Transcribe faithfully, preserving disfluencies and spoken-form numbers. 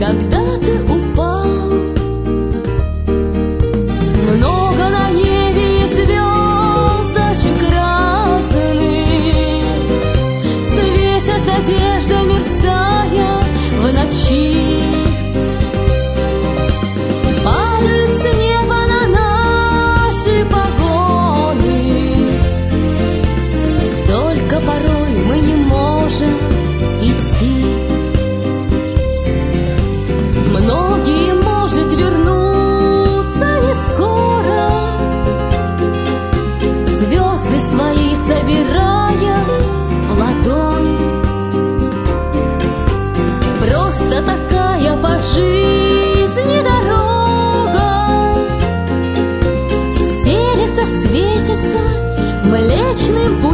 когда ты упал. Много на небе звездочек красных, светят надежда, мерцая в ночи. Падают с неба на наши погоны, только порой мы не можем идти. Многие, может, вернутся не скоро, звезды свои собирая в ладонь. Просто такая по жизни дорога, стелется, светится Млечным путем.